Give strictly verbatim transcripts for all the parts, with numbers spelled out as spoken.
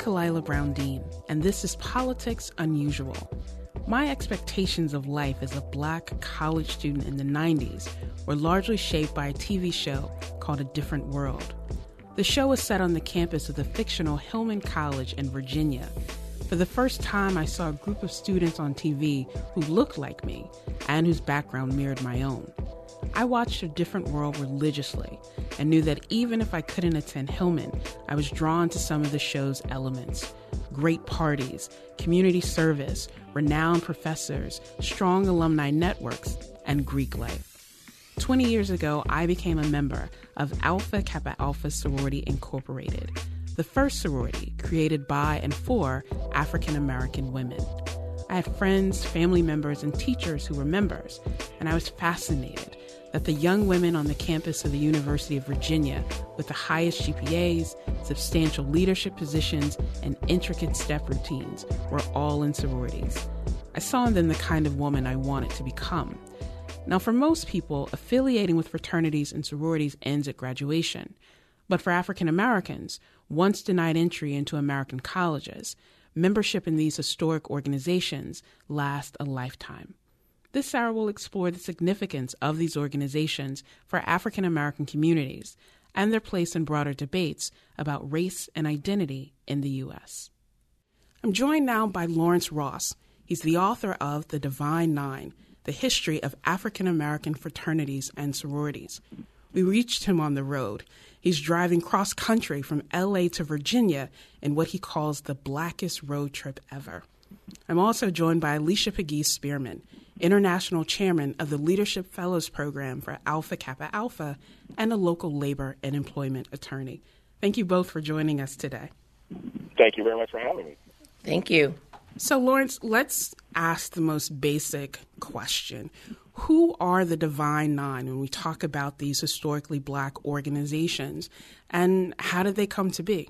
Khalilah Brown-Dean, and this is Politics Unusual. My expectations of life as a Black college student in the nineties were largely shaped by a T V show called A Different World. The show was set on the campus of the fictional Hillman College in Virginia. For the first time, I saw a group of students on T V who looked like me and whose background mirrored my own. I watched A Different World religiously and knew that even if I couldn't attend Hillman, I was drawn to some of the show's elements. Great parties, community service, renowned professors, strong alumni networks, and Greek life. Twenty years ago, I became a member of Alpha Kappa Alpha Sorority Incorporated, the first sorority created by and for African American women. I had friends, family members, and teachers who were members, and I was fascinated that the young women on the campus of the University of Virginia with the highest G P As, substantial leadership positions, and intricate step routines were all in sororities. I saw in them the kind of woman I wanted to become. Now, for most people, affiliating with fraternities and sororities ends at graduation. But for African Americans, once denied entry into American colleges, membership in these historic organizations lasts a lifetime. This hour will explore the significance of these organizations for African American communities and their place in broader debates about race and identity in the U S. I'm joined now by Lawrence Ross. He's the author of The Divine Nine, The History of African American Fraternities and Sororities. We reached him on the road. He's driving cross-country from L A to Virginia in what he calls the blackest road trip ever. I'm also joined by Alicia Pegues Spearman, International Chairman of the Leadership Fellows Program for Alpha Kappa Alpha and a local labor and employment attorney. Thank you both for joining us today. Thank you very much for having me. Thank you. So, Lawrence, let's ask the most basic question. Who are the Divine Nine when we talk about these historically Black organizations, and how did they come to be?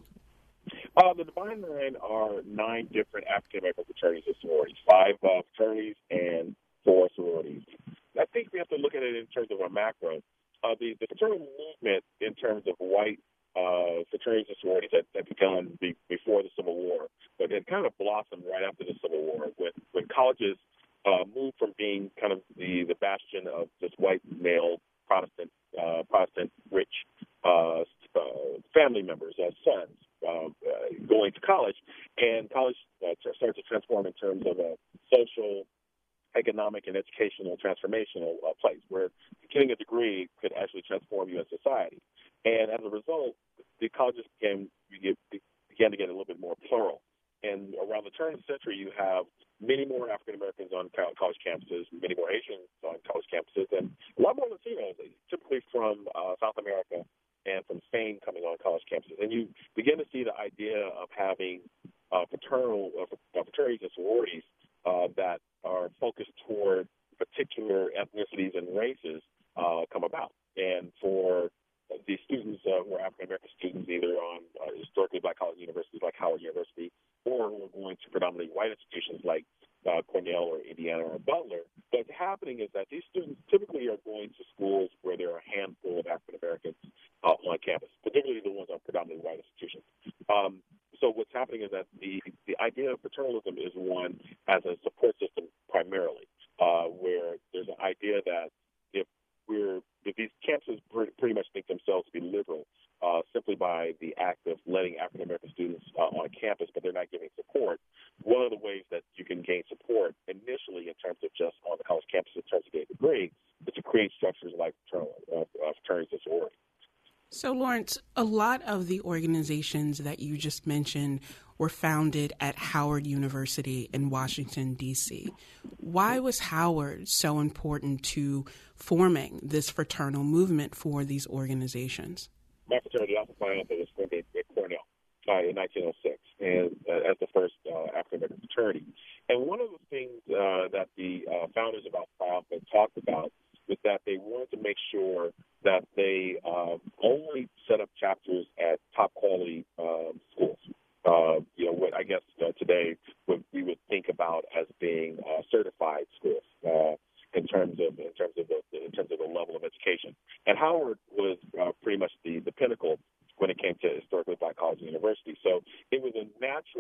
Uh, the Divine Nine are nine different African American fraternities and sororities, five uh, fraternities and four sororities. I think we have to look at it in terms of a macro. Uh, the, the fraternal movement in terms of white uh, fraternities and sororities had, had begun be, before the Civil War, but it kind of blossomed right after the Civil War when, when colleges uh, moved from being kind of the, the bastion of just white male Protestant, uh, Protestant rich uh, uh, family members as sons. Uh, uh, going to college, and college uh, started to transform in terms of a social, economic, and educational transformational uh, place where getting a degree could actually transform you as society. And as a result, the colleges became began to get a little bit more plural. And around the turn of the century, you have many more African Americans on college campuses, many more Asians on college campuses, and a lot more Latinos, typically from uh, South America and from Spain, coming on college campuses. And you begin to see the idea of having uh, fraternal uh, fraternities and sororities uh, that are focused toward particular ethnicities and races uh, come about. And for the students uh, who are African-American students, either on uh, historically Black college universities like Howard University, or who are going to predominantly white institutions like uh, Cornell or Indiana or Butler, what's happening is that these students typically are going to schools where there are a handful of African-Americans uh, on campus, particularly the ones on predominantly white institutions. Um, so what's happening is that the, the idea of fraternalism is one as a support system primarily, uh, where there's an idea that if we're if these campuses pretty much think themselves to be liberal uh, simply by the act of letting African-American students uh, on campus, but they're not giving support, one of the ways that you can gain support initially in terms of just on the college campus in terms of getting a degree is to create structures like fraternal, uh, uh, fraternities and sororities. So, Lawrence, a lot of the organizations that you just mentioned were founded at Howard University in Washington, D C Why was Howard so important to forming this fraternal movement for these organizations? My fraternity, Alpha Phi Alpha, was formed at Cornell uh, in nineteen oh six and uh, as the first uh, African-American fraternity. And one of the things uh, that the uh, founders of Alpha Phi Alpha talked about was that they wanted to make sure that they uh, only set up chapters at top quality um, schools. Uh, you know, what I guess uh, today what we would think about as being uh, certified schools uh, in terms of in terms of the in terms of the level of education. And Howard was uh, pretty much the, the pinnacle when it came to historically Black colleges and universities. So it was a natural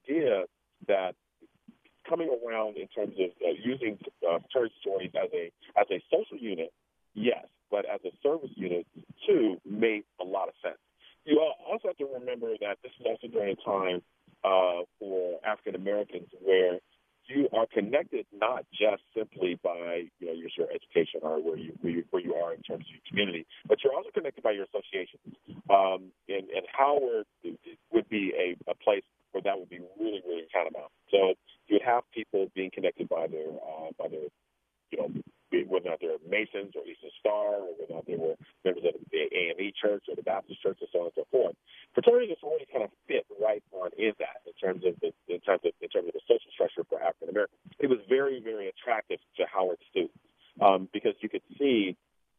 idea that coming around in terms of uh, using uh, fraternity sororities as a as a social unit, yes, but as a service unit too, made a lot of sense. You also have to remember that this is also during a time uh, for African Americans where you are connected not just simply by you know your, your education or where you, where you where you are in terms of your community, but you're also connected by your associations. Um, and, and Howard would be a, a place where that would be really really paramount. So you would have people being connected by their uh, by their you know whether or not they're Masons or Eastern Star or whether or not they were members of the A M E Church or the Baptist Church and so on and so forth. Fraternities and sororities kind of fit right on in that in terms of the in terms of in terms of the social structure for African Americans. It was very very attractive to Howard students um, because you could see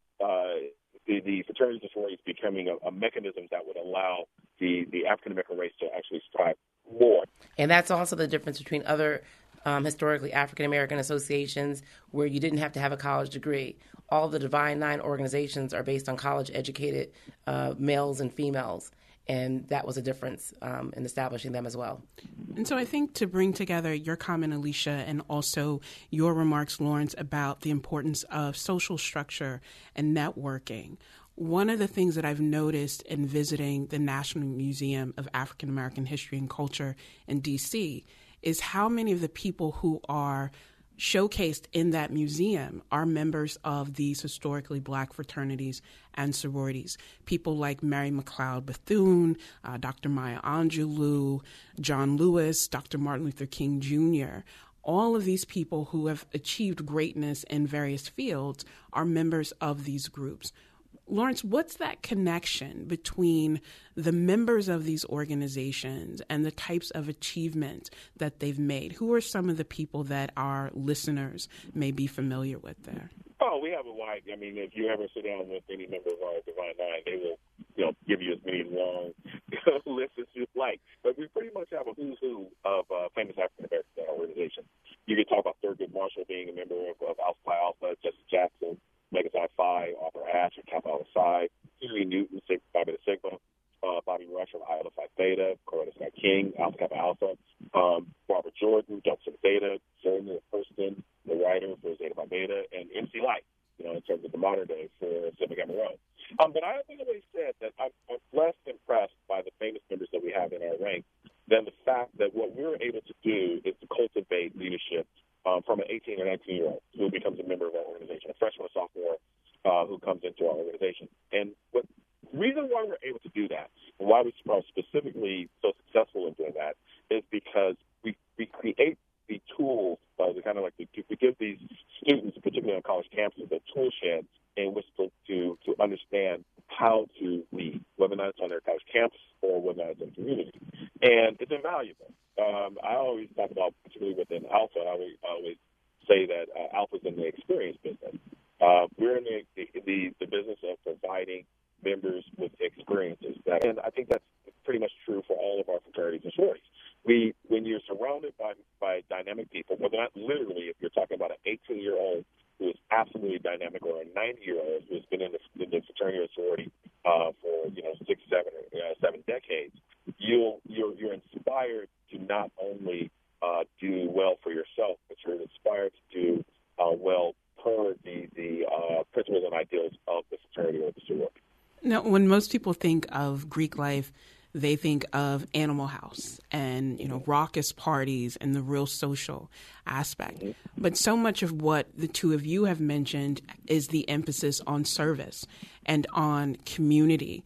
uh, the, the fraternities and sororities becoming a, a mechanism that would allow the, the African American race to actually strive more. And that's also the difference between other Um, historically African-American associations where you didn't have to have a college degree. All the Divine Nine organizations are based on college-educated uh, males and females, and that was a difference um, in establishing them as well. And so I think to bring together your comment, Alicia, and also your remarks, Lawrence, about the importance of social structure and networking, one of the things that I've noticed in visiting the National Museum of African American History and Culture in D C is how many of the people who are showcased in that museum are members of these historically black fraternities and sororities. People like Mary McLeod Bethune, uh, Doctor Maya Angelou, John Lewis, Doctor Martin Luther King Junior All of these people who have achieved greatness in various fields are members of these groups. Lawrence, what's that connection between the members of these organizations and the types of achievements that they've made? Who are some of the people that our listeners may be familiar with there? Oh, we have a wide, I mean, if you ever sit down with any member of our Divine Nine, they will, you know, give you as many long lists as you'd like. But we pretty much have a who's who of uh, famous African-Americans in our organization. You can talk about Thurgood Marshall being a member of, of Alpha Phi Alpha, Jesse Jackson, Omega Psi Phi, Arthur Ashe, Kappa Alpha Psi, Henry Newton, Sigma Phi Beta Sigma, uh, Bobby Rush of Iota Phi Theta, Coretta Scott King, Alpha Kappa Alpha, um, Barbara Jordan, Delta Theta, Zerna Hurston, the writer for Zeta Phi Beta, and M C Light, you know, in terms of the modern day for Sigma Gamma Rho. Um, but I have always said that I'm, I'm less impressed by the famous members that we have in our ranks than the fact that what we're able to do is to cultivate leadership um, from an eighteen or nineteen-year-old who becomes a member of our organization, a freshman or sophomore uh, who comes into our organization. And what the reason why we're able to do that and why we are specifically so successful in doing that is because we, we create the tools, uh, the kind of like the, to give these students, particularly on college campuses, a tool shed in which to, to, to understand how to lead, whether or not it's on their college campus or whether or not it's in the community. And it's invaluable. Um, I always talk about, particularly within Alpha, I always, I always say that uh, Alpha's in the experience business. Uh, we're in the, the, the business of providing members with experiences. That, and I think that's pretty much true for all of our fraternities and sororities. We, when you're surrounded by, by dynamic people, whether not literally, if you're talking about an eighteen-year-old who is absolutely dynamic or a ninety-year-old who's been in the, in the fraternity or sorority uh, for, you know, six, seven, uh, seven decades, you'll, you're, you're inspired to not only uh, do well for yourself, but you're inspired to do uh, well per the, the uh, principles and ideals of the fraternity or the sorority. Now, when most people think of Greek life, they think of Animal House and, you know, raucous parties and the real social aspect. Mm-hmm. But so much of what the two of you have mentioned is the emphasis on service and on community.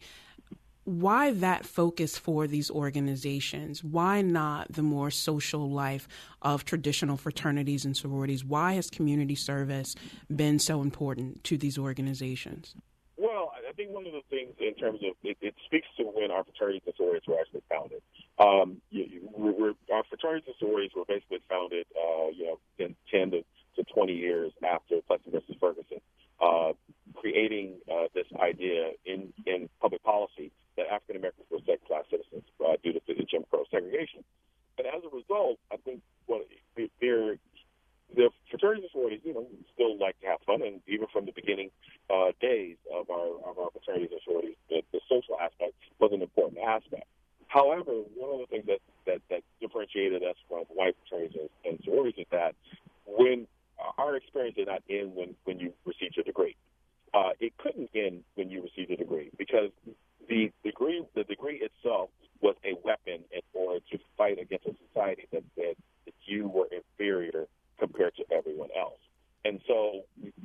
Why that focus for these organizations? Why not the more social life of traditional fraternities and sororities? Why has community service been so important to these organizations? Well, I think one of the things in terms of it, it speaks to when our fraternities and sororities were actually founded. Um, you, you, we're, we're, our fraternities and sororities were basically founded, uh, you know, in ten to, to twenty years after Plessy versus Ferguson, uh, creating uh, this idea in, in public policy that African Americans were second-class citizens uh, due to the Jim Crow segregation. And as a result, I think what they're the fraternities and sororities, you know, still like to have fun, and even from the beginning uh, days of our of our fraternities and sororities, the, the social aspect was an important aspect. However, one of the things that, that, that differentiates differentiated us from white fraternities and, and sororities is that when our experience did not end when, when you received your degree. Uh, it couldn't end when you received a degree because the degree the degree itself was a weapon in order to fight against a society that said that you were inferior compared to everyone else. And so,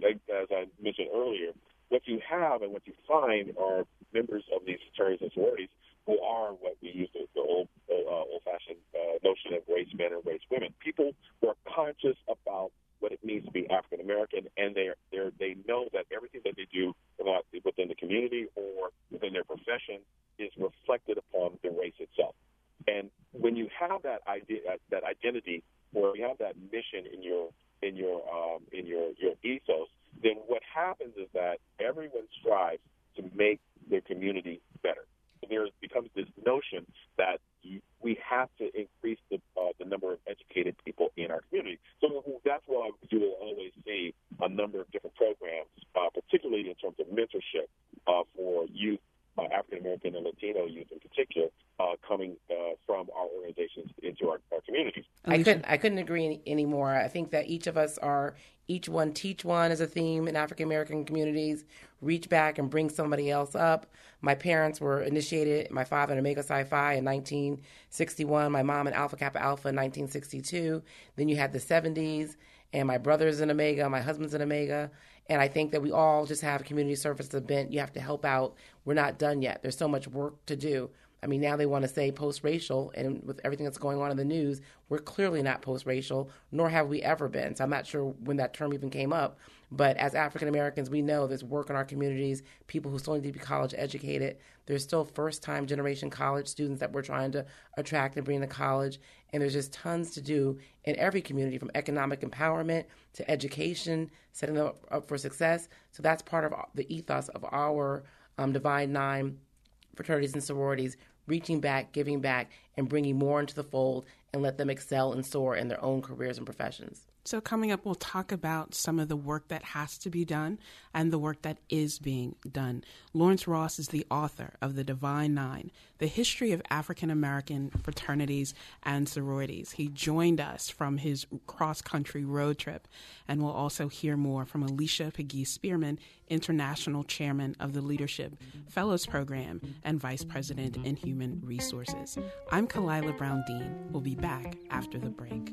as I mentioned earlier, what you have and what you find are members of these fraternities and sororities who are what we use the, the old, uh, old-fashioned uh, notion of race men and race women. People who are conscious about what it means to be African American, and they they they know that everything that they do within the community or within their profession is reflected upon the race itself. And when you have that idea, that identity, or you have that mission in your in your um, in your your ethos, then what happens is that everyone strives to make their community better. And there becomes this notion that we have to increase the uh, the number of educated people in our community. So that's why you will always see a number of different programs, uh, particularly in terms of mentorship uh, for youth, uh, African American and Latino youth in particular, uh, coming uh, from our organizations into our, our communities. I couldn't I couldn't agree any, anymore. I think that each of us are each one teach one as a theme in African American communities. Reach back and bring somebody else up. My parents were initiated, my father in Omega Psi Phi in nineteen sixty-one, my mom in Alpha Kappa Alpha in nineteen sixty-two. Then you had the seventies, and my brother's in Omega, my husband's in Omega. And I think that we all just have community service event. You have to help out. We're not done yet. There's so much work to do. I mean, now they want to say post-racial, and with everything that's going on in the news, we're clearly not post-racial, nor have we ever been. So I'm not sure when that term even came up. But as African Americans, we know there's work in our communities, people who still need to be college educated. There's still first-time generation college students that we're trying to attract and bring to college. And there's just tons to do in every community, from economic empowerment to education, setting them up for success. So that's part of the ethos of our um, Divine Nine fraternities and sororities, reaching back, giving back, and bringing more into the fold and let them excel and soar in their own careers and professions. So coming up, we'll talk about some of the work that has to be done and the work that is being done. Lawrence Ross is the author of The Divine Nine, The History of African American Fraternities and Sororities. He joined us from his cross-country road trip, and we'll also hear more from Alicia Pegues-Spearman, International Chairman of the Leadership Fellows Program and Vice President in Human Resources. I'm Kalila Brown-Dean. We'll be back after the break.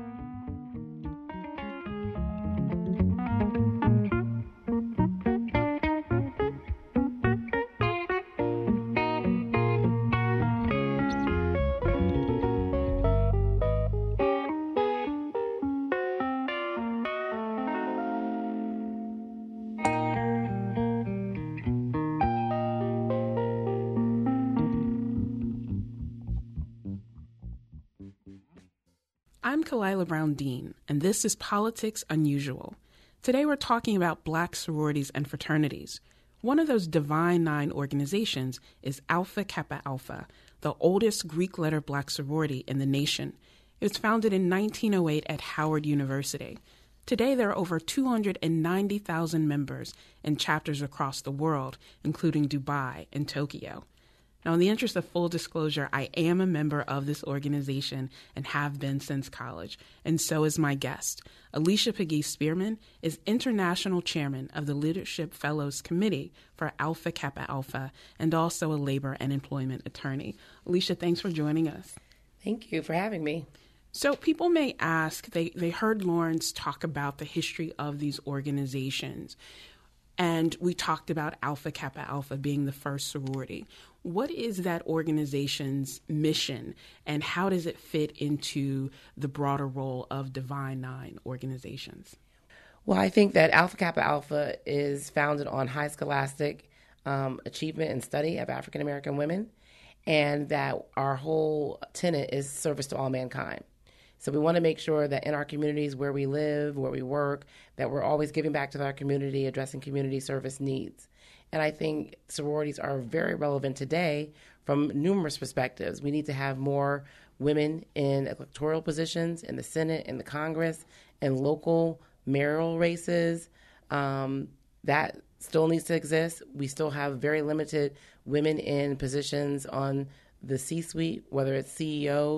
I'm Kalila Brown-Dean, and this is Politics Unusual. Today we're talking about Black sororities and fraternities. One of those Divine Nine organizations is Alpha Kappa Alpha, the oldest Greek letter Black sorority in the nation. It was founded in nineteen oh eight at Howard University. Today there are over two hundred ninety thousand members in chapters across the world, including Dubai and Tokyo. Now, in the interest of full disclosure, I am a member of this organization and have been since college, and so is my guest. Alicia Pegues-Spearman is International Chairman of the Leadership Fellows Committee for Alpha Kappa Alpha and also a labor and employment attorney. Alicia, thanks for joining us. Thank you for having me. So people may ask, they, they heard Lawrence talk about the history of these organizations, and we talked about Alpha Kappa Alpha being the first sorority. What is that organization's mission, and how does it fit into the broader role of Divine Nine organizations? Well, I think that Alpha Kappa Alpha is founded on high scholastic um, achievement and study of African American women, and that our whole tenet is service to all mankind. So we want to make sure that in our communities where we live, where we work, that we're always giving back to our community, addressing community service needs. And I think sororities are very relevant today from numerous perspectives. We need to have more women in electoral positions, in the Senate, in the Congress, in local mayoral races. Um, that still needs to exist. We still have very limited women in positions on the C-suite, whether it's C E O,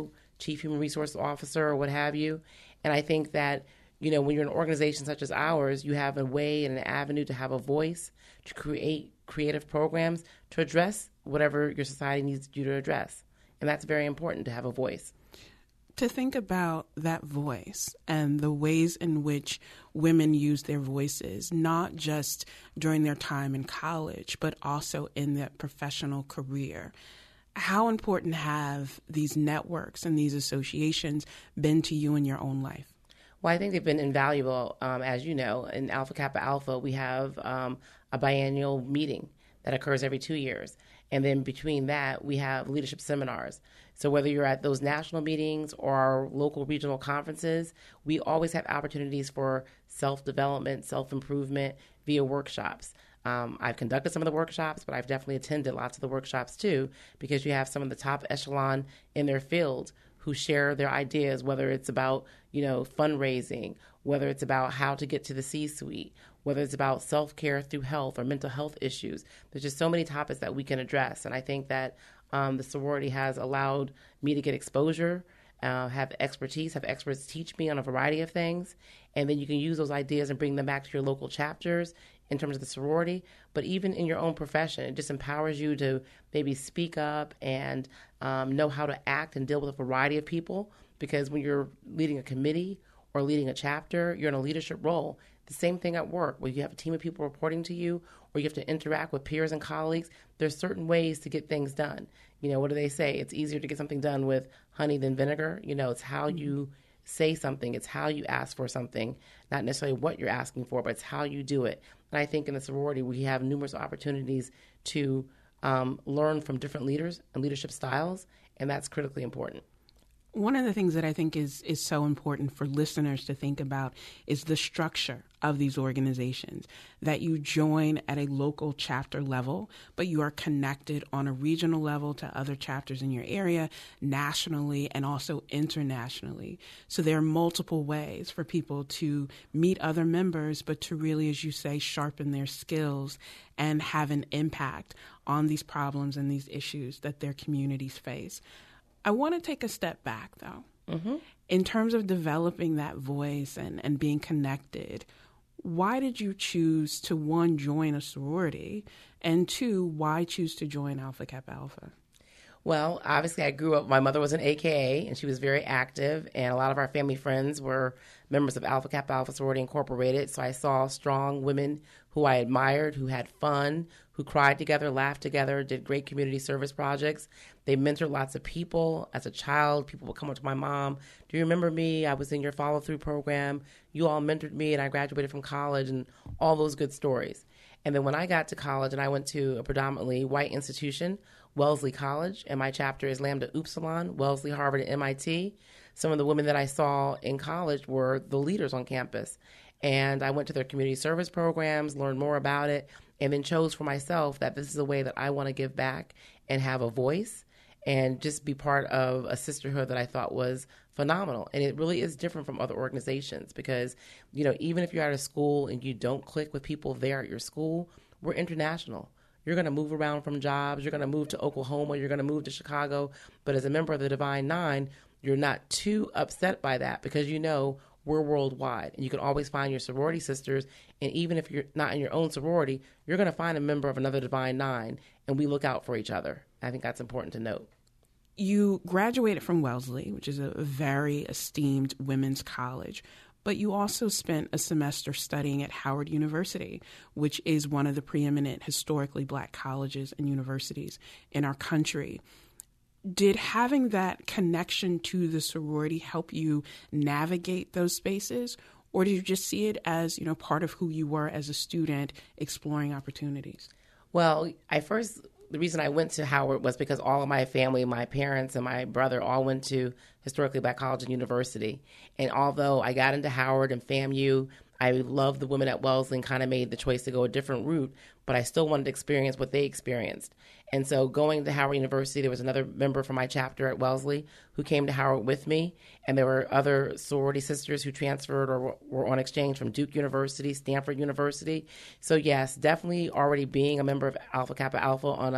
chief human resource officer or what have you. And I think that, you know, when you're an organization such as ours, you have a way and an avenue to have a voice, to create creative programs to address whatever your society needs you to address. And that's very important, to have a voice. To think about that voice and the ways in which women use their voices, not just during their time in college, but also in their professional career. How important have these networks and these associations been to you in your own life? Well, I think they've been invaluable. Um, as you know, in Alpha Kappa Alpha, we have um, a biennial meeting that occurs every two years. And then between that, we have leadership seminars. So whether you're at those national meetings or our local regional conferences, we always have opportunities for self-development, self-improvement via workshops. Um, I've conducted some of the workshops, but I've definitely attended lots of the workshops too, because you have some of the top echelon in their field who share their ideas, whether it's about, you know, fundraising, whether it's about how to get to the C-suite, whether it's about self-care through health or mental health issues. There's just so many topics that we can address. And I think that um, the sorority has allowed me to get exposure, uh, have expertise, have experts teach me on a variety of things. And then you can use those ideas and bring them back to your local chapters in terms of the sorority. But even in your own profession, it just empowers you to maybe speak up and um, know how to act and deal with a variety of people. Because when you're leading a committee or leading a chapter, you're in a leadership role. The same thing at work, where you have a team of people reporting to you, or you have to interact with peers and colleagues. There's certain ways to get things done. You know, what do they say? It's easier to get something done with honey than vinegar. You know, it's how you say something. It's how you ask for something, not necessarily what you're asking for, but it's how you do it. And I think in the sorority, we have numerous opportunities to um, learn from different leaders and leadership styles, and that's critically important. One of the things that I think is, is so important for listeners to think about is the structure of these organizations, that you join at a local chapter level, but you are connected on a regional level to other chapters in your area, nationally and also internationally. So there are multiple ways for people to meet other members, but to really, as you say, sharpen their skills and have an impact on these problems and these issues that their communities face. I want to take a step back, though. Mm-hmm. In terms of developing that voice and, and being connected, why did you choose to, one, join a sorority, and two, why choose to join Alpha Kappa Alpha? Well, obviously, I grew up, my mother was an A K A, and she was very active, and a lot of our family friends were members of Alpha Kappa Alpha Sorority Incorporated, so I saw strong women who I admired, who had fun, who cried together, laughed together, did great community service projects. They mentored lots of people. As a child, people would come up to my mom, do you remember me? I was in your follow-through program. You all mentored me, and I graduated from college, and all those good stories. And then when I got to college, and I went to a predominantly white institution, Wellesley College, and my chapter is Lambda Upsilon, Wellesley, Harvard, and M I T. Some of the women that I saw in college were the leaders on campus. And I went to their community service programs, learned more about it, and then chose for myself that this is a way that I want to give back and have a voice and just be part of a sisterhood that I thought was phenomenal. And it really is different from other organizations because, you know, even if you're at a school and you don't click with people there at your school, we're international. You're going to move around from jobs. You're going to move to Oklahoma. You're going to move to Chicago. But as a member of the Divine Nine, you're not too upset by that because you know we're worldwide. And you can always find your sorority sisters. And even if you're not in your own sorority, you're going to find a member of another Divine Nine. And we look out for each other. I think that's important to note. You graduated from Wellesley, which is a very esteemed women's college. But you also spent a semester studying at Howard University, which is one of the preeminent historically Black colleges and universities in our country. Did having that connection to the sorority help you navigate those spaces, or did you just see it as, you know, part of who you were as a student exploring opportunities? Well, I first, the reason I went to Howard was because all of my family, my parents and my brother all went to historically Black college and university. And although I got into Howard and FAMU, I loved the women at Wellesley and kind of made the choice to go a different route, but I still wanted to experience what they experienced. And so going to Howard University, there was another member from my chapter at Wellesley who came to Howard with me, and there were other sorority sisters who transferred or were on exchange from Duke University, Stanford University. So yes, definitely already being a member of Alpha Kappa Alpha on a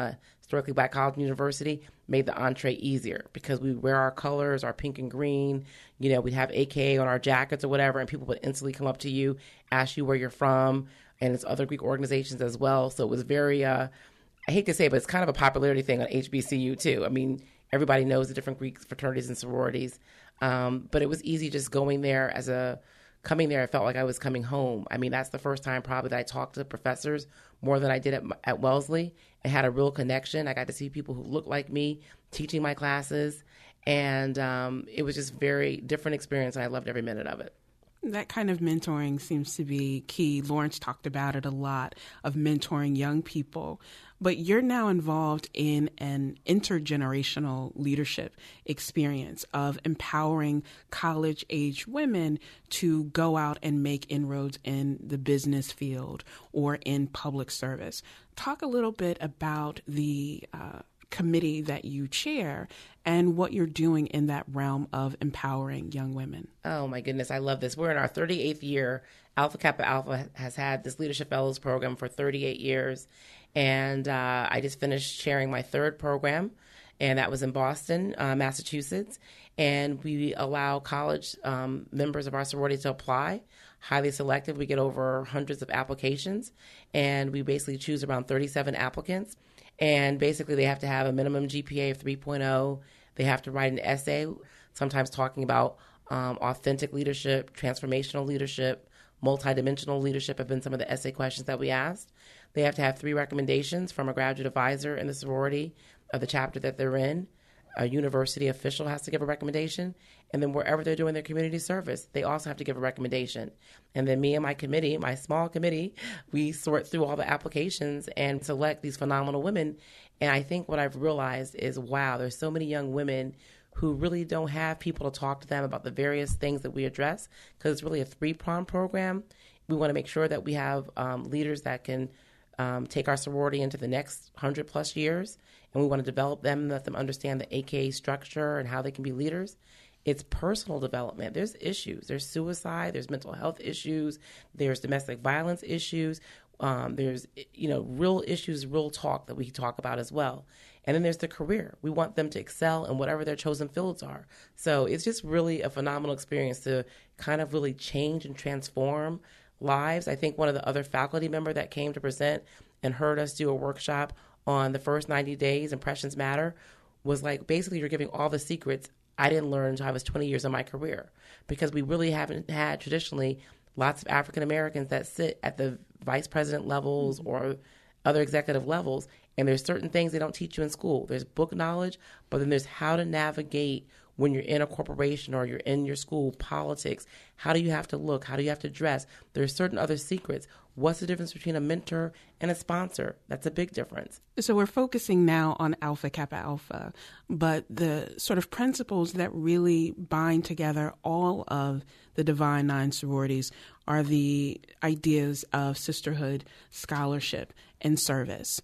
historically black college and university, made the entree easier because we wear our colors, our pink and green. You know, we'd have A K A on our jackets or whatever, and people would instantly come up to you, ask you where you're from, and it's other Greek organizations as well. So it was very, uh, I hate to say it, but it's kind of a popularity thing on H B C U too. I mean, everybody knows the different Greek fraternities and sororities, um, but it was easy just going there as a, coming there, I felt like I was coming home. I mean, that's the first time probably that I talked to professors more than I did at, at Wellesley and had a real connection. I got to see people who looked like me teaching my classes, and um, it was just very different experience, and I loved every minute of it. That kind of mentoring seems to be key. Lawrence talked about it a lot, of mentoring young people. But you're now involved in an intergenerational leadership experience of empowering college-age women to go out and make inroads in the business field or in public service. Talk a little bit about the uh, committee that you chair and what you're doing in that realm of empowering young women. Oh, my goodness. I love this. We're in our thirty-eighth year. Alpha Kappa Alpha has had this Leadership Fellows program for thirty-eight years. And uh, I just finished chairing my third program, and that was in Boston, uh, Massachusetts. And we allow college um, members of our sorority to apply. Highly selective. We get over hundreds of applications, and we basically choose around thirty-seven applicants. And basically, they have to have a minimum G P A of three point oh. They have to write an essay, sometimes talking about um, authentic leadership, transformational leadership, multidimensional leadership have been some of the essay questions that we asked. They have to have three recommendations from a graduate advisor in the sorority of the chapter that they're in. A university official has to give a recommendation. And then wherever they're doing their community service, they also have to give a recommendation. And then me and my committee, my small committee, we sort through all the applications and select these phenomenal women. And I think what I've realized is, wow, there's so many young women who really don't have people to talk to them about the various things that we address, because it's really a three-pronged program. We want to make sure that we have um, leaders that can um, take our sorority into the next one hundred plus years, and we want to develop them and let them understand the A K A structure and how they can be leaders. It's personal development. There's issues. There's suicide. There's mental health issues. There's domestic violence issues. Um, there's, you know, real issues, real talk that we talk about as well. And then there's the career. We want them to excel in whatever their chosen fields are. So it's just really a phenomenal experience to kind of really change and transform lives. I think one of the other faculty member that came to present and heard us do a workshop on the first ninety days, Impressions Matter, was like, basically you're giving all the secrets I didn't learn until I was twenty years in my career, because we really haven't had traditionally lots of African Americans that sit at the vice president levels mm-hmm. or other executive levels, and there's certain things they don't teach you in school. There's book knowledge, but then there's how to navigate when you're in a corporation or you're in your school, politics. How do you have to look? How do you have to dress? There's certain other secrets. What's the difference between a mentor and a sponsor? That's a big difference. So we're focusing now on Alpha Kappa Alpha, but the sort of principles that really bind together all of the Divine Nine sororities are the ideas of sisterhood, scholarship, and service.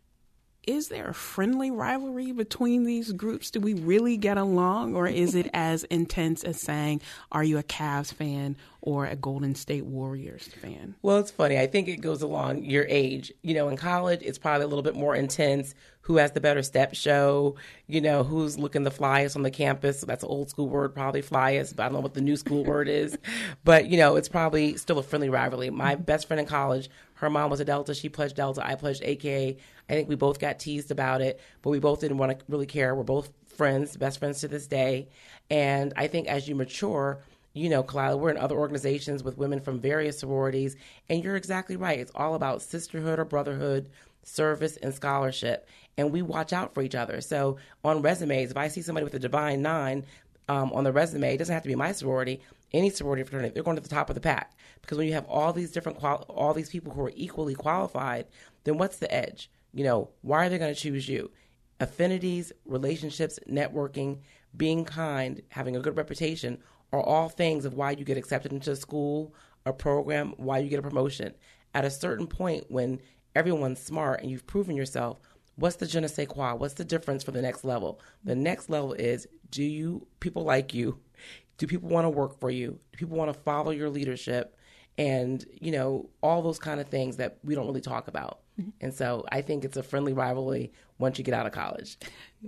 Is there a friendly rivalry between these groups? Do we really get along, or is it as intense as saying, are you a Cavs fan or a Golden State Warriors fan? Well, it's funny. I think it goes along your age. You know, in college, it's probably a little bit more intense. Who has the better step show? You know, who's looking the flyest on the campus? That's an old school word, probably flyest, but I don't know what the new school word is. But, you know, it's probably still a friendly rivalry. My best friend in college, her mom was a Delta. She pledged Delta. I pledged A K A. I think we both got teased about it, but we both didn't want to really care. We're both friends, best friends to this day. And I think as you mature, you know, Kalila, we're in other organizations with women from various sororities, and you're exactly right. It's all about sisterhood or brotherhood, service, and scholarship. And we watch out for each other. So on resumes, if I see somebody with a Divine Nine um, on the resume, it doesn't have to be my sorority, any sorority or fraternity, they're going to the top of the pack. Because when you have all these different, quali- all these people who are equally qualified, then what's the edge? You know, why are they going to choose you? Affinities, relationships, networking, being kind, having a good reputation are all things of why you get accepted into a school, a program, why you get a promotion. At a certain point when everyone's smart and you've proven yourself, what's the je ne sais quoi? What's the difference for the next level? The next level is, do you, people like you? Do people want to work for you? Do people want to follow your leadership? And, you know, all those kind of things that we don't really talk about. And so I think it's a friendly rivalry once you get out of college.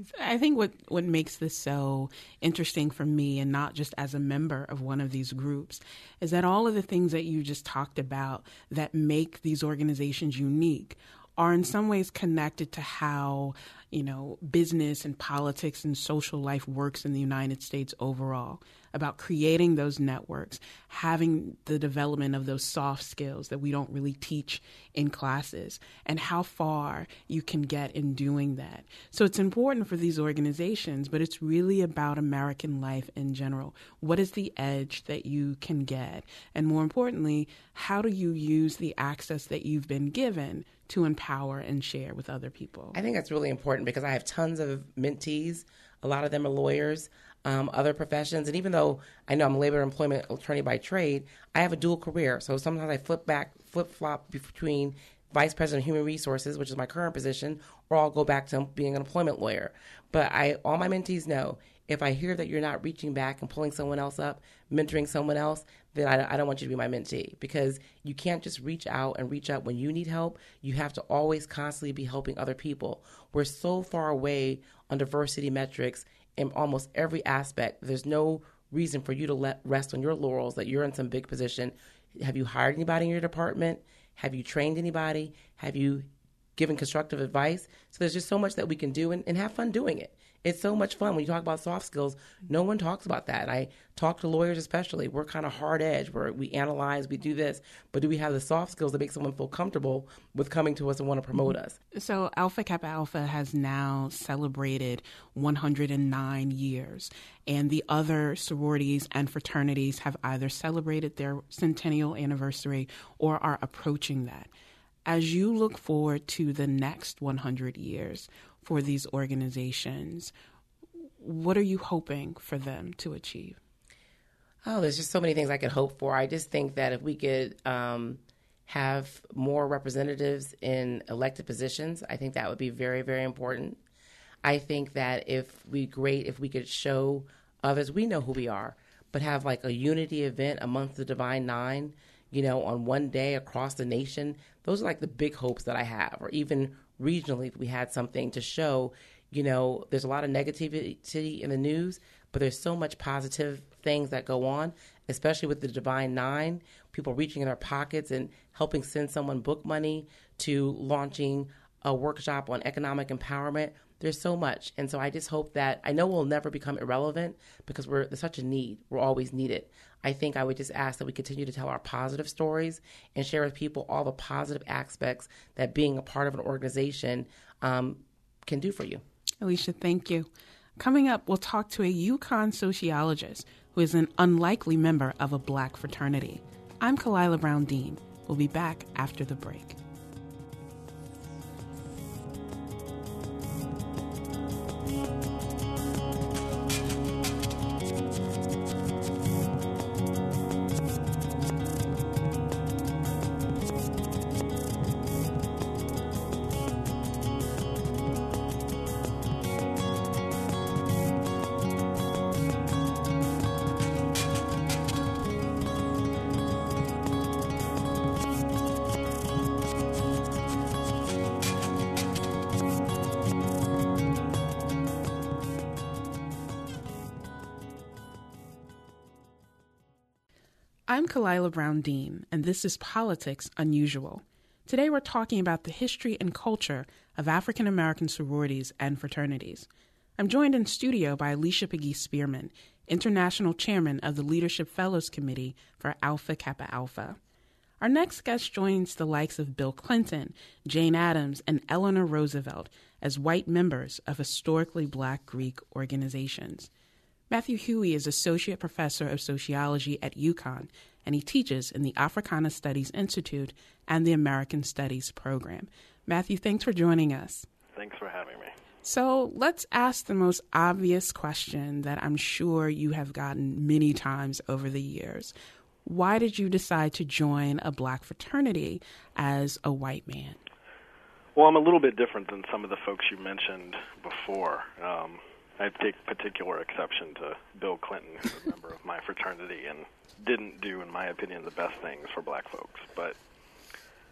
I think what, what makes this so interesting for me, and not just as a member of one of these groups, is that all of the things that you just talked about that make these organizations unique are in some ways connected to how, you know, business and politics and social life works in the United States overall, about creating those networks, having the development of those soft skills that we don't really teach in classes, and how far you can get in doing that. So it's important for these organizations, but it's really about American life in general. What is the edge that you can get? And more importantly, how do you use the access that you've been given to empower and share with other people? I think that's really important because I have tons of mentees. A lot of them are lawyers, um, other professions. And even though I know I'm a labor employment attorney by trade, I have a dual career. So sometimes I flip back, flip flop between vice president of human resources, which is my current position, or I'll go back to being an employment lawyer. But I, all my mentees know, if I hear that you're not reaching back and pulling someone else up, mentoring someone else, then I, I don't want you to be my mentee, because you can't just reach out and reach out when you need help. You have to always constantly be helping other people. We're so far away on diversity metrics in almost every aspect. There's no reason for you to let rest on your laurels that you're in some big position. Have you hired anybody in your department? Have you trained anybody? Have you given constructive advice? So there's just so much that we can do, and, and have fun doing it. It's so much fun. When you talk about soft skills, no one talks about that. I talk to lawyers especially. We're kind of hard edge where we analyze, we do this, but do we have the soft skills that make someone feel comfortable with coming to us and want to promote us? So Alpha Kappa Alpha has now celebrated one hundred nine years, and the other sororities and fraternities have either celebrated their centennial anniversary or are approaching that. As you look forward to the next one hundred years for these organizations, what are you hoping for them to achieve? Oh, there's just so many things I could hope for. I just think that if we could um, have more representatives in elected positions, I think that would be very, very important. I think that if we great if we could show others, we know who we are, but have like a unity event amongst the Divine Nine, you know, on one day across the nation. Those are like the big hopes that I have. Or even regionally, if we had something to show, you know, there's a lot of negativity in the news, but there's so much positive things that go on, especially with the Divine Nine, people reaching in their pockets and helping send someone book money to launching a workshop on economic empowerment. There's so much. And so I just hope that, I know we'll never become irrelevant because we're there's such a need. We're always needed. I think I would just ask that we continue to tell our positive stories and share with people all the positive aspects that being a part of an organization um, can do for you. Alicia, thank you. Coming up, we'll talk to a UConn sociologist who is an unlikely member of a Black fraternity. I'm Kalila Brown Dean. We'll be back after the break. I'm Kalila Brown Dean, and this is Politics Unusual. Today we're talking about the history and culture of African American sororities and fraternities. I'm joined in studio by Alicia Pegues Spearman, International Chairman of the Leadership Fellows Committee for Alpha Kappa Alpha. Our next guest joins the likes of Bill Clinton, Jane Addams, and Eleanor Roosevelt as white members of historically Black Greek organizations. Matthew Huey is Associate Professor of Sociology at UConn, and he teaches in the Africana Studies Institute and the American Studies program. Matthew, thanks for joining us. Thanks for having me. So let's ask the most obvious question that I'm sure you have gotten many times over the years. Why did you decide to join a Black fraternity as a white man? Well, I'm a little bit different than some of the folks you mentioned before. Um, I take particular exception to Bill Clinton, who's a member of my fraternity and didn't do, in my opinion, the best things for Black folks. But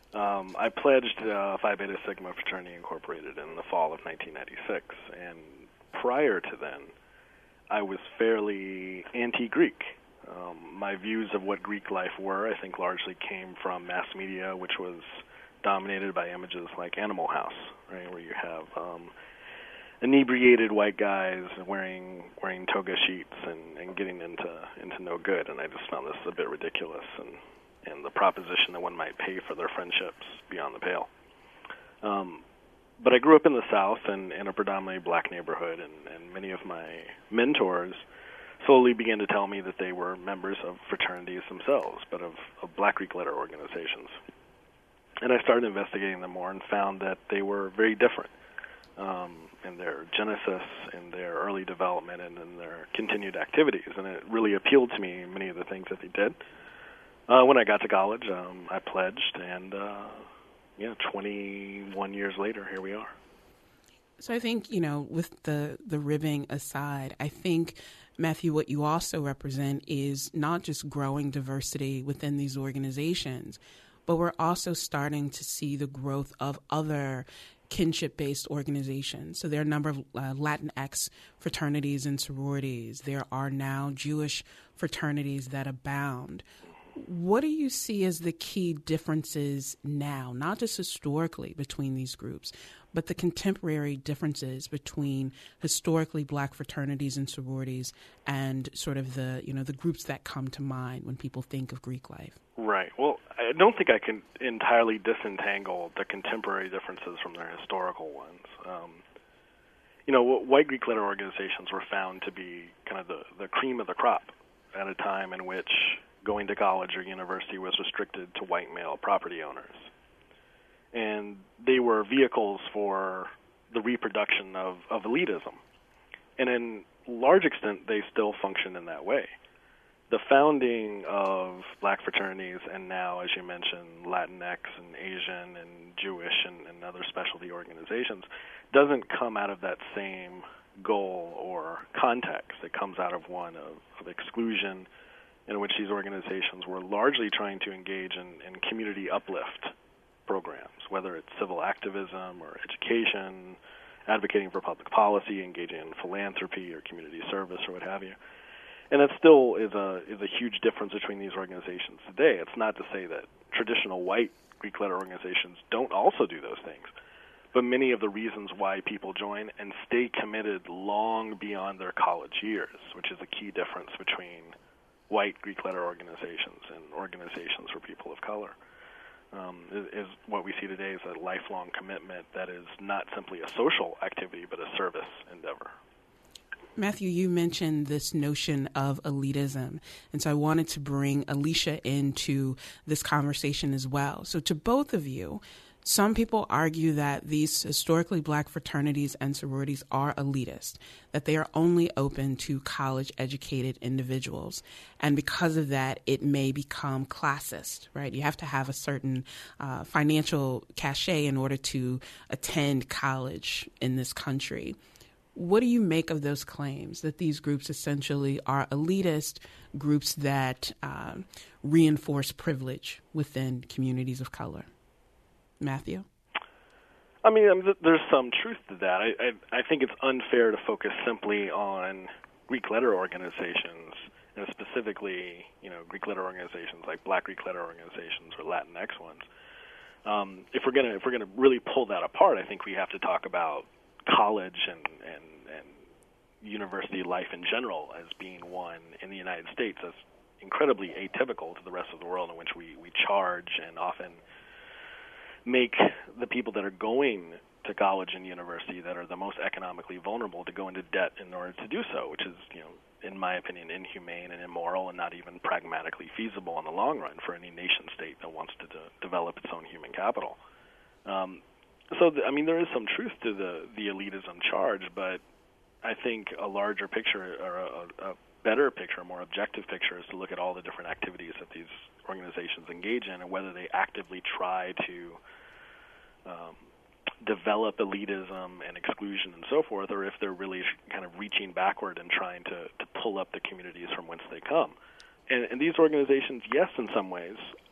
Um, I pledged uh, Phi Beta Sigma Fraternity Incorporated in the fall of nineteen ninety-six, and prior to then, I was fairly anti-Greek. Um, my views of what Greek life were, I think, largely came from mass media, which was dominated by images like Animal House, right, where you have um, inebriated white guys wearing wearing toga sheets and, and getting into into no good, and I just found this a bit ridiculous, and, and the proposition that one might pay for their friendships beyond the pale. Um, but I grew up in the South and in a predominantly black neighborhood, and, and many of my mentors slowly began to tell me that they were members of fraternities themselves, but of, of Black Greek letter organizations. And I started investigating them more and found that they were very different um, in their genesis, in their early development, and in their continued activities. And it really appealed to me, many of the things that they did. Uh, when I got to college, um, I pledged, and uh, yeah, twenty-one years later, here we are. So I think, you know, with the, the ribbing aside, I think, Matthew, what you also represent is not just growing diversity within these organizations, but we're also starting to see the growth of other kinship-based organizations. So there are a number of uh, Latinx fraternities and sororities. There are now Jewish fraternities that abound. What do you see as the key differences now, not just historically between these groups, but the contemporary differences between historically black fraternities and sororities and sort of the, you know, the groups that come to mind when people think of Greek life? Right. Well, I don't think I can entirely disentangle the contemporary differences from their historical ones. Um, you know, white Greek letter organizations were found to be kind of the, the cream of the crop at a time in which going to college or university was restricted to white male property owners. And they were vehicles for the reproduction of, of elitism. And in large extent, they still function in that way. The founding of black fraternities and now, as you mentioned, Latinx and Asian and Jewish and, and other specialty organizations doesn't come out of that same goal or context. It comes out of one of, of exclusion, in which these organizations were largely trying to engage in, in community uplift programs, whether it's civil activism or education, advocating for public policy, engaging in philanthropy or community service or what have you. And that still is a is a huge difference between these organizations today. It's not to say that traditional white Greek letter organizations don't also do those things, but many of the reasons why people join and stay committed long beyond their college years, which is a key difference between white Greek letter organizations and organizations for people of color, um, is, is what we see today is a lifelong commitment that is not simply a social activity, but a service endeavor. Matthew, you mentioned this notion of elitism, and so I wanted to bring Alicia into this conversation as well. So to both of you, some people argue that these historically black fraternities and sororities are elitist, that they are only open to college-educated individuals. And because of that, it may become classist, right? You have to have a certain uh, financial cachet in order to attend college in this country. What do you make of those claims that these groups essentially are elitist groups that uh, reinforce privilege within communities of color? Matthew? I mean, there's some truth to that. I, I, I think it's unfair to focus simply on Greek letter organizations, and specifically, you know, Greek letter organizations like Black Greek letter organizations or Latinx ones. Um, if we're gonna if we're gonna really pull that apart, I think we have to talk about college and, and, and university life in general as being one in the United States that's incredibly atypical to the rest of the world, in which we, we charge and often make the people that are going to college and university that are the most economically vulnerable to go into debt in order to do so, which is, you know, in my opinion, inhumane and immoral and not even pragmatically feasible in the long run for any nation state that wants to de- develop its own human capital. Um, So, I mean, there is some truth to the, the elitism charge, but I think a larger picture or a, a better picture, a more objective picture is to look at all the different activities that these organizations engage in and whether they actively try to um, develop elitism and exclusion and so forth, or if they're really kind of reaching backward and trying to, to pull up the communities from whence they come. And, and these organizations, yes, in some ways,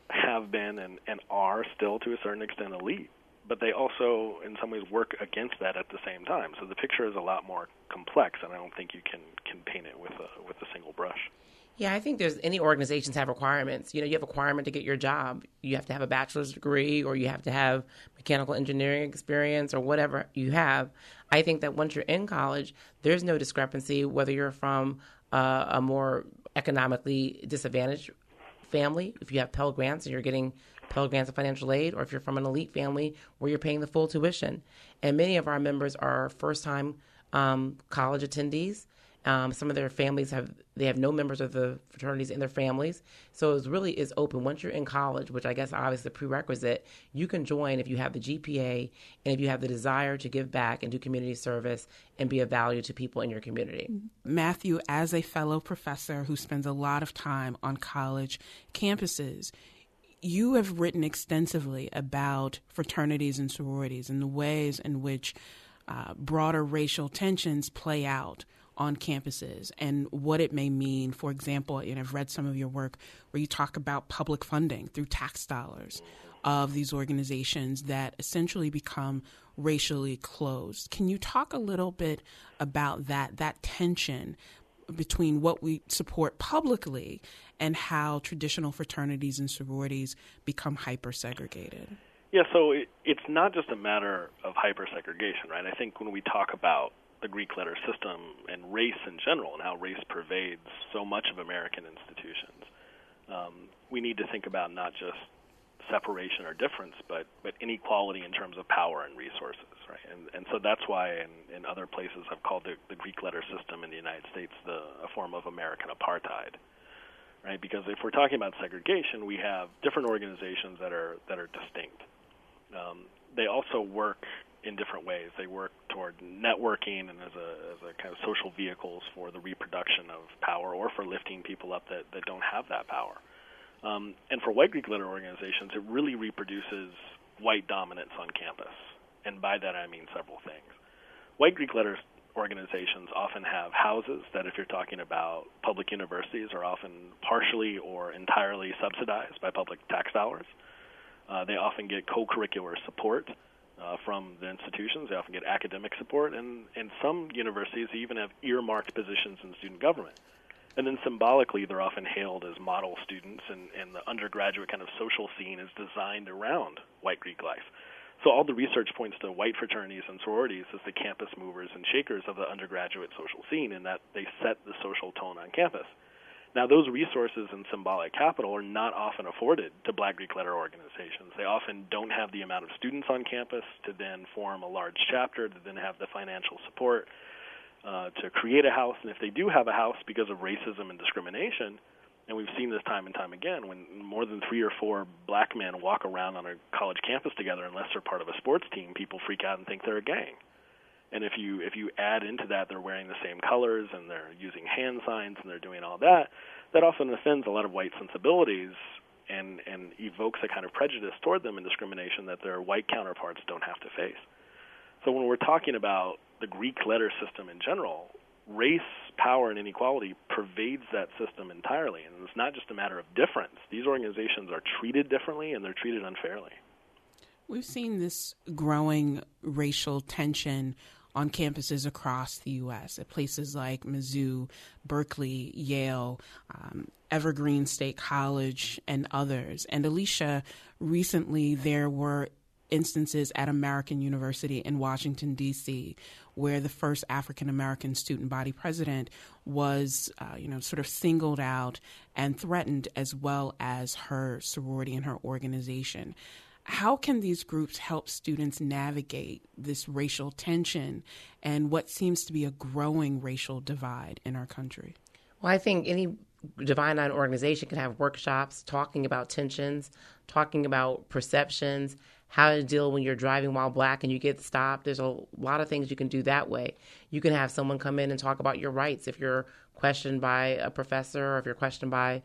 have been and, and are still to a certain extent elite, but they also in some ways work against that at the same time. So the picture is a lot more complex, and I don't think you can, can paint it with a, with a single brush. Yeah, I think there's any organizations have requirements. You know, you have a requirement to get your job. You have to have a bachelor's degree, or you have to have mechanical engineering experience, or whatever you have. I think that once you're in college, there's no discrepancy whether you're from uh, a more economically disadvantaged family, if you have Pell Grants and you're getting Pell Grants and financial aid, or if you're from an elite family where you're paying the full tuition. And many of our members are first-time um, college attendees. Um, some of their families have they have no members of the fraternities in their families. So it really is open. Once you're in college, which I guess obviously the prerequisite, you can join if you have the G P A and if you have the desire to give back and do community service and be of value to people in your community. Matthew, as a fellow professor who spends a lot of time on college campuses, you have written extensively about fraternities and sororities and the ways in which uh, broader racial tensions play out on campuses and what it may mean. For example, and I've read some of your work where you talk about public funding through tax dollars of these organizations that essentially become racially closed. Can you talk a little bit about that, that tension between what we support publicly and how traditional fraternities and sororities become hyper-segregated? Yeah, so it, it's not just a matter of hyper-segregation, right? I think when we talk about the Greek letter system and race in general and how race pervades so much of American institutions, um, we need to think about not just separation or difference, but, but inequality in terms of power and resources, right? And, and so that's why in, in other places I've called the, the Greek letter system in the United States the, a form of American apartheid, right? Because if we're talking about segregation, we have different organizations that are that are distinct. Um, they also work in different ways. They work toward networking and as a, as a kind of social vehicles for the reproduction of power or for lifting people up that, that don't have that power. Um, and for white Greek letter organizations, it really reproduces white dominance on campus. And by that I mean several things. White Greek letter organizations often have houses that, if you're talking about public universities, are often partially or entirely subsidized by public tax dollars. Uh, they often get co-curricular support Uh, from the institutions. They often get academic support, and, and some universities even have earmarked positions in student government. And then symbolically, they're often hailed as model students, and, and the undergraduate kind of social scene is designed around white Greek life. So all the research points to white fraternities and sororities as the campus movers and shakers of the undergraduate social scene, in that they set the social tone on campus. Now, those resources and symbolic capital are not often afforded to Black Greek letter organizations. They often don't have the amount of students on campus to then form a large chapter, to then have the financial support uh, to create a house. And if they do have a house because of racism and discrimination, and we've seen this time and time again, when more than three or four black men walk around on a college campus together, unless they're part of a sports team, people freak out and think they're a gang. And if you if you add into that they're wearing the same colors and they're using hand signs and they're doing all that, that often offends a lot of white sensibilities and, and evokes a kind of prejudice toward them and discrimination that their white counterparts don't have to face. So when we're talking about the Greek letter system in general, race, power, and inequality pervades that system entirely. And it's not just a matter of difference. These organizations are treated differently, and they're treated unfairly. We've seen this growing racial tension on campuses across the U S at places like Mizzou, Berkeley, Yale, um, Evergreen State College, and others. And Alicia, recently there were instances at American University in Washington, D C, where the first African-American student body president was, uh, you know, sort of singled out and threatened, as well as her sorority and her organization. How can these groups help students navigate this racial tension and what seems to be a growing racial divide in our country? Well, I think any Divine Nine organization can have workshops talking about tensions, talking about perceptions, how to deal when you're driving while black and you get stopped. There's a lot of things you can do that way. You can have someone come in and talk about your rights if you're questioned by a professor or if you're questioned by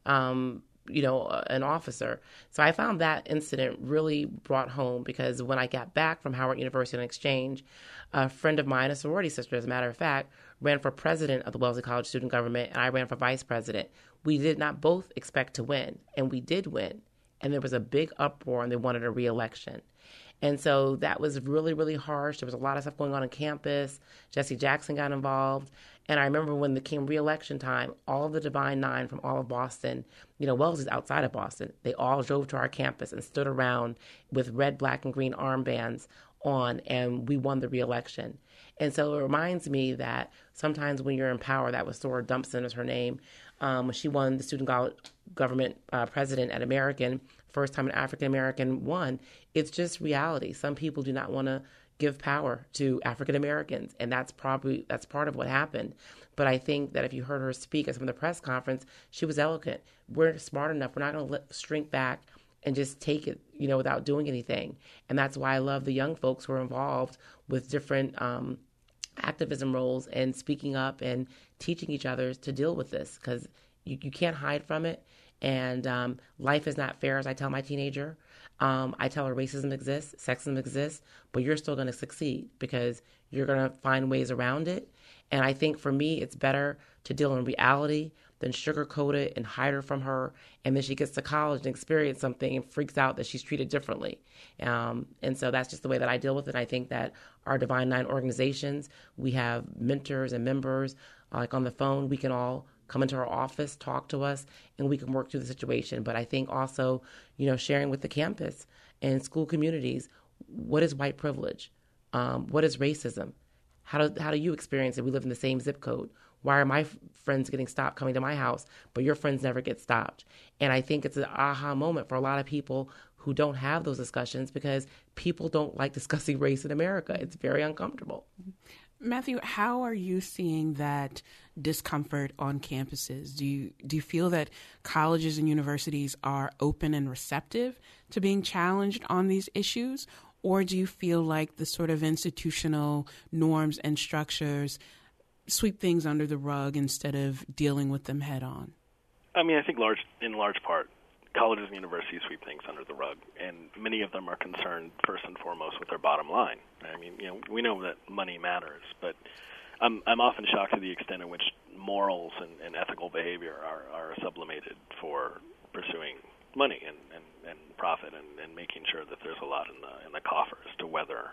um you know, an officer. So I found that incident really brought home, because when I got back from Howard University on exchange, a friend of mine, a sorority sister, as a matter of fact, ran for president of the Wellesley College Student Government, and I ran for vice president. We did not both expect to win, and we did win. and there was a big uproar, and they wanted a re-election. And so that was really, really harsh. There was a lot of stuff going on on campus. Jesse Jackson got involved. And I remember when it came re-election time, all of the Divine Nine from all of Boston, you know, Wells is outside of Boston. They all drove to our campus and stood around with red, black, and green armbands on, and we won the re-election. And so it reminds me that sometimes when you're in power, that was Sora Dumpson is her name. Um, she won the student go- government uh, president at American, first time an African-American won. It's just reality. Some people do not want to give power to African-Americans, and that's probably, that's part of what happened. But I think that if you heard her speak at some of the press conference, she was eloquent. We're smart enough. We're not going to shrink back and just take it, you know, without doing anything. And that's why I love the young folks who are involved with different um, activism roles and speaking up and teaching each other to deal with this, because you, you can't hide from it. And um, life is not fair, as I tell my teenager. Um, I tell her racism exists, sexism exists, but you're still going to succeed because you're going to find ways around it. And I think for me, it's better to deal in reality than sugarcoat it and hide her from her. And then she gets to college and experience something and freaks out that she's treated differently. Um, and so that's just the way that I deal with it. I think that our Divine Nine organizations, we have mentors and members, uh, like on the phone, we can all come into our office, talk to us, and we can work through the situation. But I think also, you know, sharing with the campus and school communities, what is white privilege? Um, what is racism? How do, how do you experience it? We live in the same zip code. Why are my f- friends getting stopped coming to my house, but your friends never get stopped? And I think it's an aha moment for a lot of people who don't have those discussions because people don't like discussing race in America. It's very uncomfortable. Matthew, how are you seeing that discomfort on campuses? Do you do you feel that colleges and universities are open and receptive to being challenged on these issues? Or do you feel like the sort of institutional norms and structures sweep things under the rug instead of dealing with them head on? I mean, I think large in large part, colleges and universities sweep things under the rug, and many of them are concerned first and foremost with their bottom line. I mean, you know, we know that money matters, but I'm I'm often shocked at the extent in which morals and, and ethical behavior are, are sublimated for pursuing money and, and, and profit and, and making sure that there's a lot in the in the coffers to weather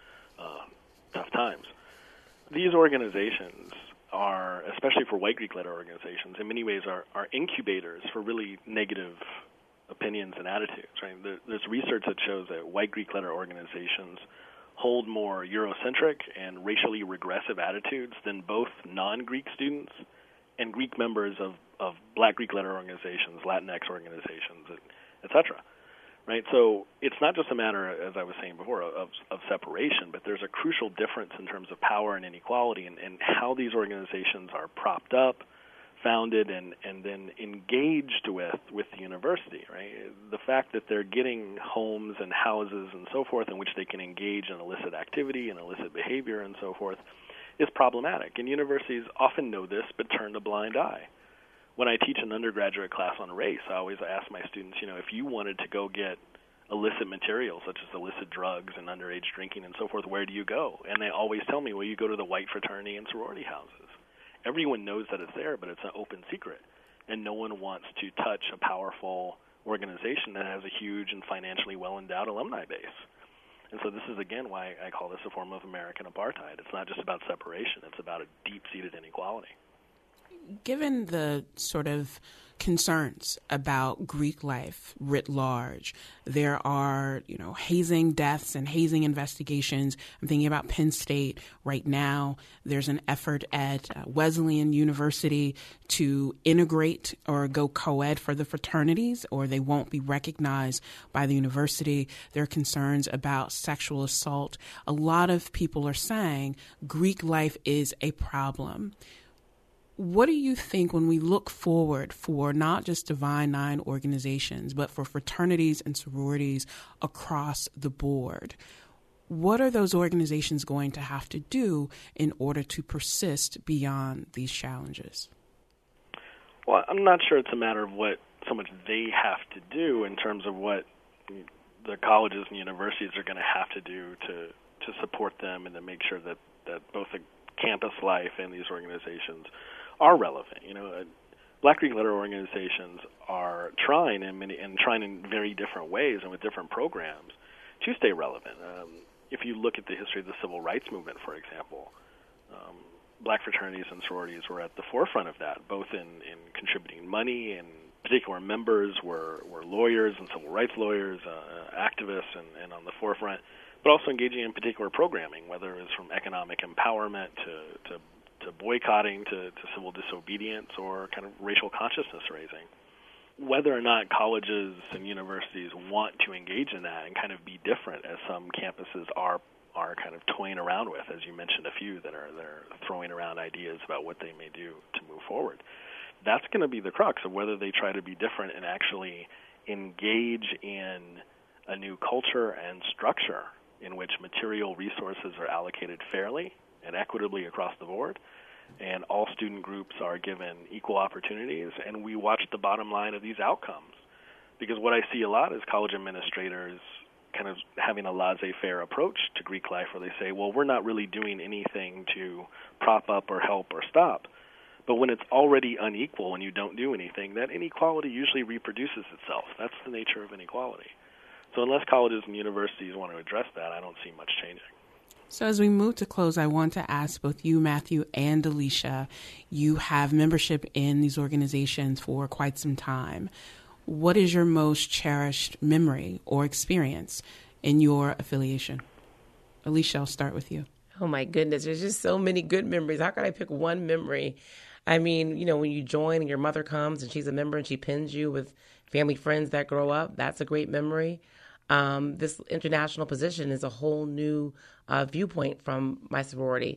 uh, tough times. These organizations are, especially for white Greek letter organizations, in many ways are, are incubators for really negative opinions and attitudes. Right? There, there's research that shows that white Greek letter organizations hold more Eurocentric and racially regressive attitudes than both non-Greek students and Greek members of, of black Greek letter organizations, Latinx organizations, et cetera. Right? So it's not just a matter, as I was saying before, of, of separation, but there's a crucial difference in terms of power and inequality and, and how these organizations are propped up, founded, and, and then engaged with, with the university. Right? The fact that they're getting homes and houses and so forth in which they can engage in illicit activity and illicit behavior and so forth is problematic. And universities often know this but turn a blind eye. When I teach an undergraduate class on race, I always ask my students, you know, if you wanted to go get illicit materials such as illicit drugs and underage drinking and so forth, where do you go? And they always tell me, well, you go to the white fraternity and sorority houses. Everyone knows that it's there, but it's an open secret. And no one wants to touch a powerful organization that has a huge and financially well-endowed alumni base. And so this is, again, why I call this a form of American apartheid. It's not just about separation. It's about a deep-seated inequality. Given the sort of concerns about Greek life writ large, there are, you know, hazing deaths and hazing investigations. I'm thinking about Penn State right now. There's an effort at uh, Wesleyan University to integrate or go co-ed for the fraternities, or they won't be recognized by the university. There are concerns about sexual assault. A lot of people are saying Greek life is a problem. What do you think when we look forward for not just Divine Nine organizations, but for fraternities and sororities across the board? What are those organizations going to have to do in order to persist beyond these challenges? Well, I'm not sure it's a matter of what so much they have to do in terms of what the colleges and universities are going to have to do to, to support them and to make sure that, that both the campus life and these organizations are relevant. You know, Black Greek letter organizations are trying in many and trying in very different ways and with different programs to stay relevant. Um, if you look at the history of the civil rights movement, for example, um, black fraternities and sororities were at the forefront of that, both in, in contributing money, and particular members were, were lawyers and civil rights lawyers, uh, activists, and, and on the forefront, but also engaging in particular programming, whether it was from economic empowerment to, to, to boycotting to, to civil disobedience or kind of racial consciousness raising. Whether or not colleges and universities want to engage in that and kind of be different, as some campuses are are kind of toying around with, as you mentioned, a few that are they're throwing around ideas about what they may do to move forward. That's going to be the crux of whether they try to be different and actually engage in a new culture and structure in which material resources are allocated fairly and equitably across the board, and all student groups are given equal opportunities, and we watch the bottom line of these outcomes. Because what I see a lot is college administrators kind of having a laissez-faire approach to Greek life, where they say, well, we're not really doing anything to prop up or help or stop. But when it's already unequal, when you don't do anything, that inequality usually reproduces itself. That's the nature of inequality. So unless colleges and universities want to address that, I don't see much changing. So as we move to close, I want to ask both you, Matthew, and Alicia, you have membership in these organizations for quite some time. What is your most cherished memory or experience in your affiliation? Alicia, I'll start with you. Oh, my goodness. There's just so many good memories. How could I pick one memory? I mean, you know, when you join and your mother comes and she's a member and she pins you with family friends that grow up, that's a great memory. Um, this international position is a whole new uh, viewpoint from my sorority.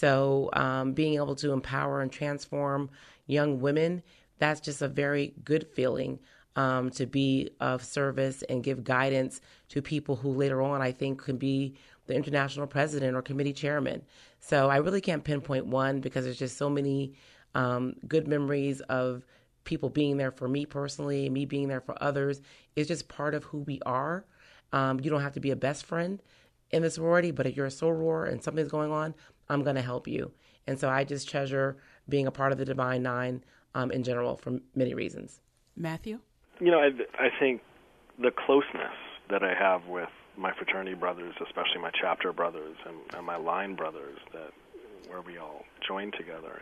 So um, being able to empower and transform young women, that's just a very good feeling. Um, to be of service and give guidance to people who later on I think could be the international president or committee chairman. So I really can't pinpoint one because there's just so many um, good memories of people being there for me personally, me being there for others. It's just part of who we are. Um, you don't have to be a best friend in the sorority, but if you're a soror and something's going on, I'm going to help you. And so I just treasure being a part of the Divine Nine um, in general for many reasons. Matthew? You know, I, I think the closeness that I have with my fraternity brothers, especially my chapter brothers and, and my line brothers, that where we all join together,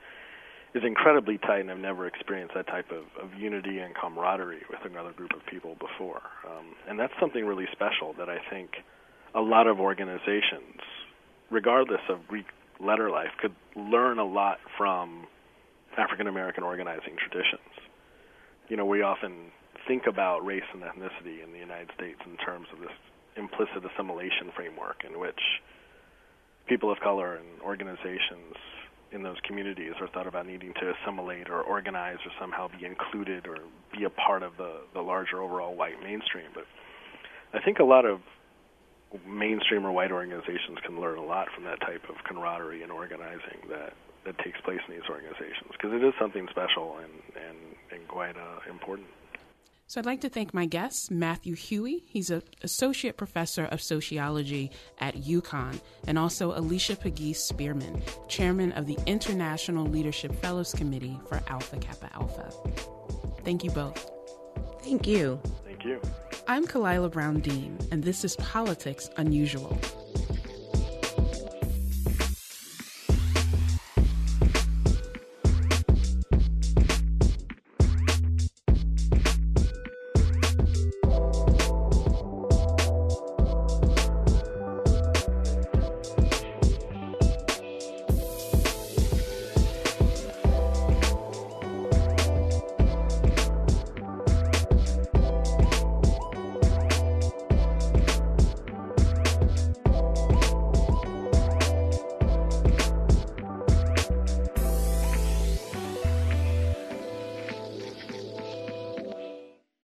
is is incredibly tight, and I've never experienced that type of, of unity and camaraderie with another group of people before. Um, and that's something really special that I think a lot of organizations, regardless of Greek letter life, could learn a lot from African American organizing traditions. You know, we often think about race and ethnicity in the United States in terms of this implicit assimilation framework in which people of color and organizations in those communities are thought about needing to assimilate or organize or somehow be included or be a part of the, the larger overall white mainstream. But I think a lot of mainstream or white organizations can learn a lot from that type of camaraderie and organizing that, that takes place in these organizations, because it is something special and, and, and quite uh, important. So I'd like to thank my guest, Matthew Huey. He's an associate professor of sociology at UConn, and also Alicia Pegues Spearman, chairman of the International Leadership Fellows Committee for Alpha Kappa Alpha. Thank you both. Thank you. Thank you. I'm Kalila Brown Dean, and this is Politics Unusual.